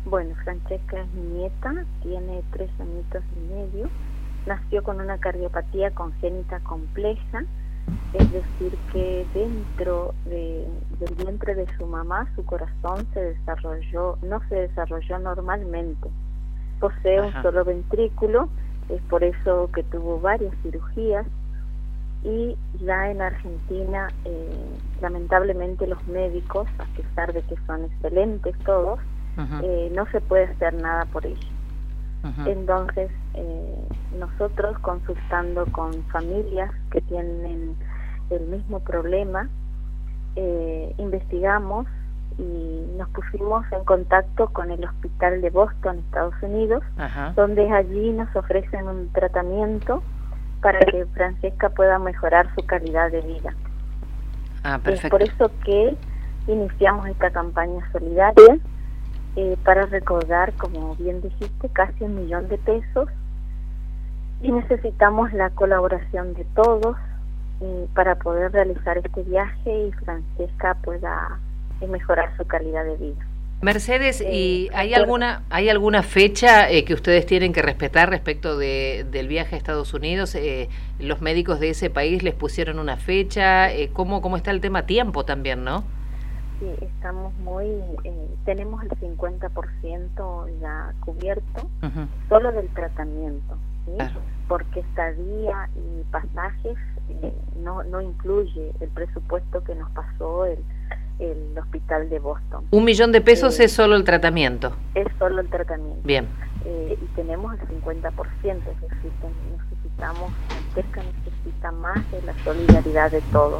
Bueno, Francesca es mi nieta, tiene 3 añitos y medio, nació con una cardiopatía congénita compleja, es decir que dentro del vientre de su mamá su corazón no se desarrolló normalmente, posee un solo ventrículo, es por eso que tuvo varias cirugías, y ya en Argentina lamentablemente los médicos, a pesar de que son excelentes todos, no se puede hacer nada por ella. Entonces nosotros, consultando con familias que tienen el mismo problema, investigamos y nos pusimos en contacto con el hospital de Boston, Estados Unidos, donde allí nos ofrecen un tratamiento para que Francesca pueda mejorar su calidad de vida. Perfecto. Es por eso que iniciamos esta campaña solidaria para recaudar, como bien dijiste, casi 1 millón de pesos, y necesitamos la colaboración de todos para poder realizar este viaje y Francesca pueda mejorar su calidad de vida. Mercedes, ¿y hay alguna fecha que ustedes tienen que respetar respecto del viaje a Estados Unidos? ¿Los médicos de ese país les pusieron una fecha? ¿Cómo está el tema tiempo también, no? Sí, estamos tenemos el 50% ya cubierto, solo del tratamiento, ¿sí? Claro. Porque estadía y pasajes no incluye el presupuesto que nos pasó el hospital de Boston. 1 millón de pesos es solo el tratamiento. Es solo el tratamiento. Bien. Y tenemos el 50%, es decir, Francesca necesita más de la solidaridad de todos.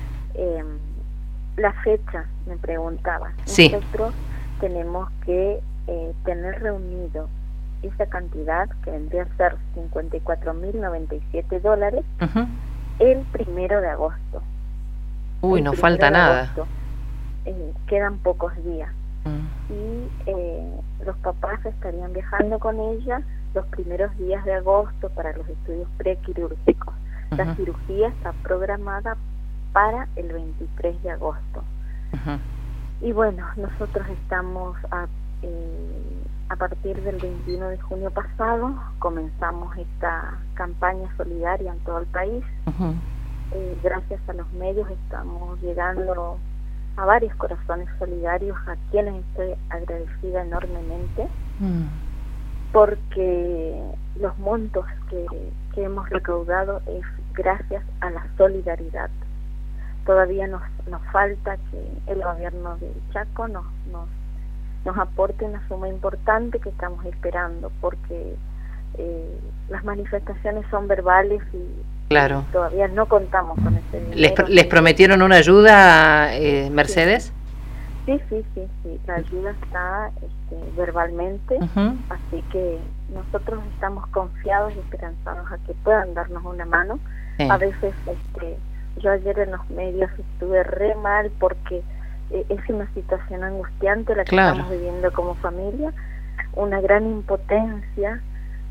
La fecha, me preguntaba. Sí. Nosotros tenemos que tener reunido esa cantidad, que vendría a ser $54.097, el 1 de agosto. Uy, no falta nada. Quedan pocos días. Y los papás estarían viajando con ella los primeros días de agosto para los estudios prequirúrgicos. La cirugía está programada para el 23 de agosto. Y bueno, nosotros estamos a partir del 21 de junio pasado, comenzamos esta campaña solidaria en todo el país. Gracias a los medios estamos llegando a varios corazones solidarios, a quienes estoy agradecida enormemente, porque los montos que hemos recaudado es gracias a la solidaridad. Todavía nos falta que el gobierno de Chaco nos aporte una suma importante que estamos esperando, porque las manifestaciones son verbales y claro, todavía no contamos con ese dinero. ¿Les prometieron una ayuda, Mercedes? Sí, la ayuda está verbalmente, así que nosotros estamos confiados y esperanzados a que puedan darnos una mano. A veces yo ayer en los medios estuve re mal porque es una situación angustiante la que estamos viviendo como familia, una gran impotencia,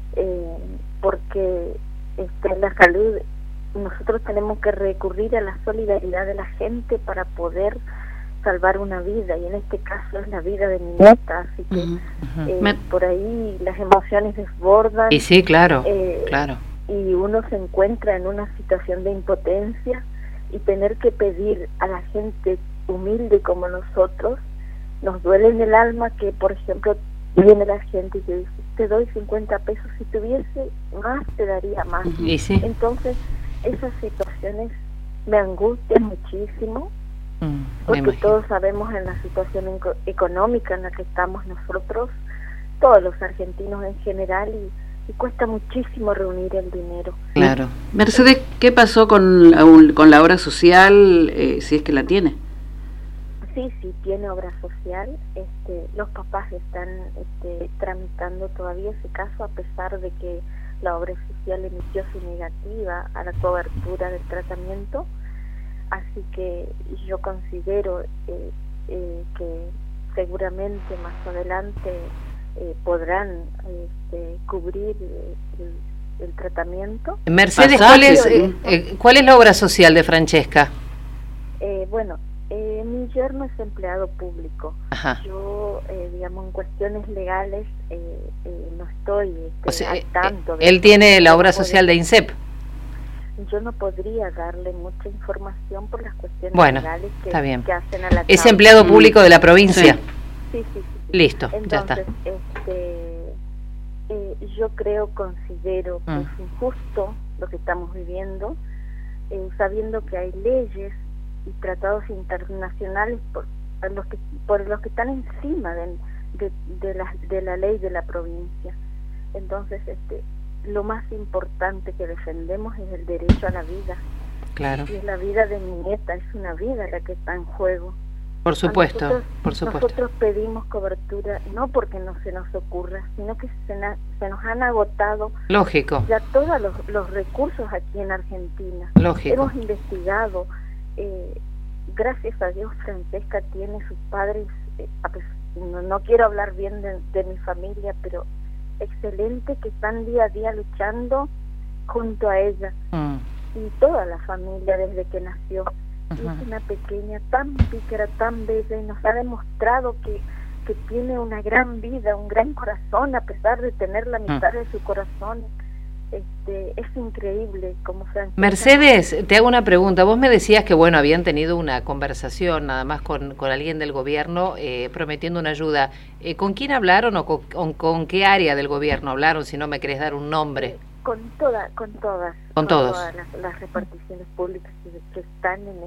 porque la salud, nosotros tenemos que recurrir a la solidaridad de la gente para poder salvar una vida, y en este caso es la vida de mi nieta, así que por ahí las emociones desbordan. Y sí, claro. Y uno se encuentra en una situación de impotencia, y tener que pedir a la gente humilde como nosotros, nos duele en el alma que, por ejemplo, viene la gente y te dice, te doy 50 pesos, si tuviese más te daría más. ¿Y sí? Entonces esas situaciones me angustian muchísimo, porque todos sabemos en la situación económica en la que estamos nosotros, todos los argentinos en general, y cuesta muchísimo reunir el dinero. Claro. Mercedes, ¿qué pasó con la obra social, si es que la tiene? Sí, tiene obra social. Los papás están tramitando todavía ese caso, a pesar de que la obra social emitió su negativa a la cobertura del tratamiento. Así que yo considero que seguramente más adelante podrán cubrir el tratamiento. Mercedes, ¿cuál es la obra social de Francesca? Bueno, Mi yerno es empleado público. Ajá. Yo, digamos, en cuestiones legales no estoy O sea, al tanto. Él tiene la obra social de INSEP. Yo no podría darle mucha información por las cuestiones legales que hacen a la Es causa. empleado público de la provincia. Sí. Listo, Entonces, ya está. Yo considero que es injusto lo que estamos viviendo, sabiendo que hay leyes y tratados internacionales por los que están encima de la ley de la provincia. Entonces, lo más importante que defendemos es el derecho a la vida. Claro. Y es la vida de mi nieta, es una vida la que está en juego. Por supuesto, por supuesto. Nosotros pedimos cobertura no porque no se nos ocurra, sino que se nos han agotado. Lógico. Ya todos los recursos aquí en Argentina. Lógico. Hemos investigado. Gracias a Dios, Francesca tiene sus padres. No quiero hablar bien de mi familia, pero excelente, que están día a día luchando junto a ella. Y toda la familia desde que nació. Y es una pequeña tan pícara, tan bella, y nos ha demostrado que tiene una gran vida, un gran corazón, a pesar de tener la mitad de su corazón. Es increíble como Francesca. Mercedes, te hago una pregunta. Vos me decías que habían tenido una conversación nada más con alguien del gobierno prometiendo una ayuda. ¿Con quién hablaron o con qué área del gobierno hablaron, si no me querés dar un nombre? Con todas las reparticiones públicas que están en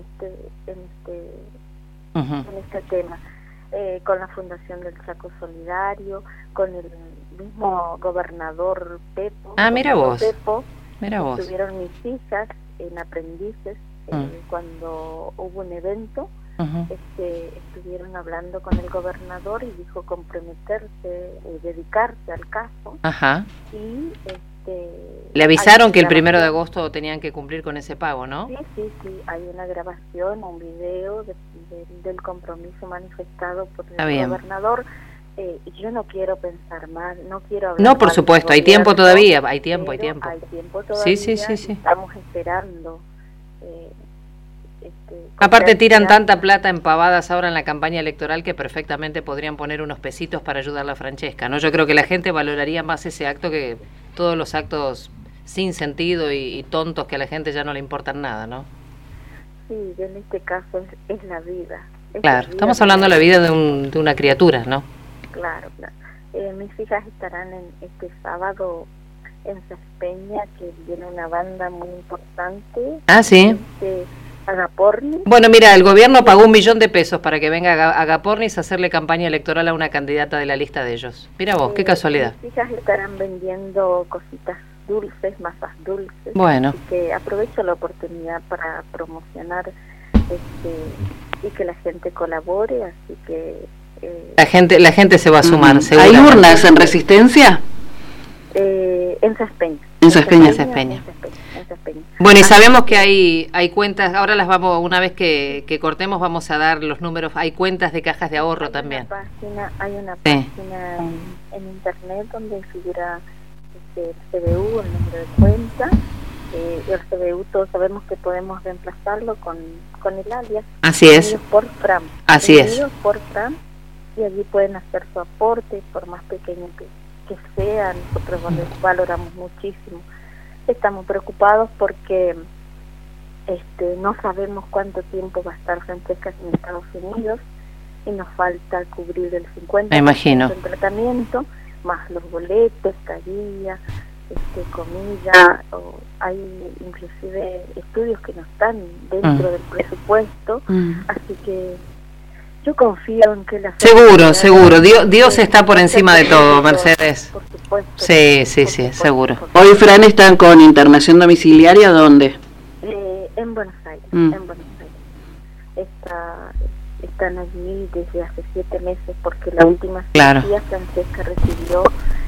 este tema, con la Fundación del Chaco Solidario, con el mismo gobernador Pepo. Mira vos. Estuvieron mis hijas en aprendices cuando hubo un evento. Estuvieron hablando con el gobernador y dijo comprometerse, dedicarse al caso. Y le avisaron que el 1 de agosto tenían que cumplir con ese pago, ¿no? Sí, hay una grabación, un video del compromiso manifestado por el gobernador. Yo no quiero pensar mal, no quiero hablar. No, por supuesto, hay tiempo todavía, hay tiempo todavía. Sí. Estamos esperando. Aparte tiran tanta plata en pavadas ahora en la campaña electoral que perfectamente podrían poner unos pesitos para ayudar a la Francesca, ¿no? Yo creo que la gente valoraría más ese acto que todos los actos sin sentido y tontos que a la gente ya no le importan nada, ¿no? Sí, en este caso es la vida. Claro, estamos hablando de la vida de una criatura, ¿no? Claro. Mis hijas estarán este sábado en Saspeña, que viene una banda muy importante. Sí. Agapornis. Bueno, mira, el gobierno pagó $1 millón para que venga Agapornis a hacerle campaña electoral a una candidata de la lista de ellos. Mira vos, qué casualidad. Mis hijas estarán vendiendo cositas dulces, masas dulces. Bueno. Así que aprovecho la oportunidad para promocionar y que la gente colabore, así que la gente se va a sumar. ¿Hay urnas en Resistencia? En Saspeña. En Saspeña. Bueno, y sabemos que hay cuentas, ahora una vez que cortemos vamos a dar los números, hay cuentas de cajas de ahorro también. Hay una página en internet donde figura el CBU, el número de cuenta, y el CBU todos sabemos que podemos reemplazarlo con el alias. Así es. Por Fram. Así es. Por Fram, y allí pueden hacer su aporte, por más pequeño que sea. Nosotros valoramos muchísimo. Estamos preocupados porque no sabemos cuánto tiempo va a estar Francesca en Estados Unidos y nos falta cubrir el 50% del tratamiento, más los boletos, estadía, comida, hay inclusive estudios que no están dentro del presupuesto, así que yo confío en que la seguro, Dios está por encima de todo, Mercedes. Por supuesto. Sí, seguro. Hoy, Fran, están con internación domiciliaria, ¿dónde? En Buenos Aires. En Buenos Aires. Están allí desde hace 7 meses, porque la última cirugía Francesca recibió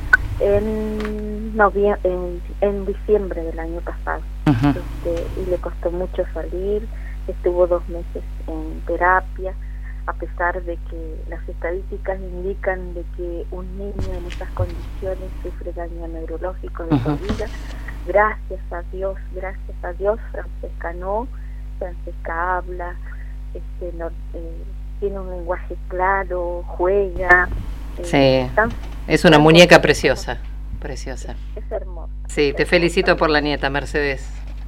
en diciembre del año pasado. Y le costó mucho salir, estuvo 2 meses en terapia, a pesar de que las estadísticas indican de que un niño en esas condiciones sufre daño neurológico de por vida. Gracias a Dios, Francesca habla, tiene un lenguaje claro, juega. Sí, es una muñeca preciosa, preciosa. Es hermosa. Sí, te felicito por la nieta, Mercedes.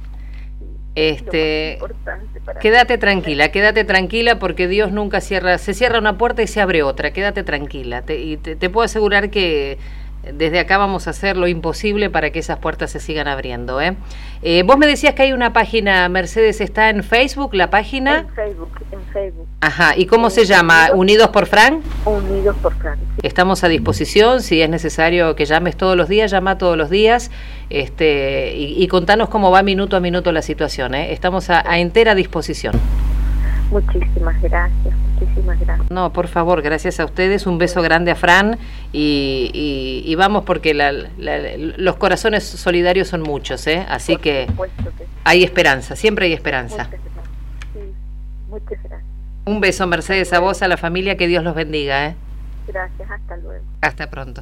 Quédate tranquila porque Dios nunca se cierra una puerta y se abre otra, quédate tranquila. Te puedo asegurar que desde acá vamos a hacer lo imposible para que esas puertas se sigan abriendo. Vos me decías que hay una página, Mercedes, ¿está en Facebook la página? En Facebook. Ajá, ¿y cómo se llama? ¿Unidos por Fran? Unidos por Fran. Sí. Estamos a disposición, si es necesario que llames todos los días, llama todos los días, y contanos cómo va minuto a minuto la situación, Estamos a entera disposición. Muchísimas gracias. No, por favor, gracias a ustedes, un beso grande a Fran y vamos porque los corazones solidarios son muchos, así que hay esperanza, siempre hay esperanza. Muchas gracias. Un beso, Mercedes, a vos, a la familia, que Dios los bendiga. Gracias, hasta luego. Hasta pronto.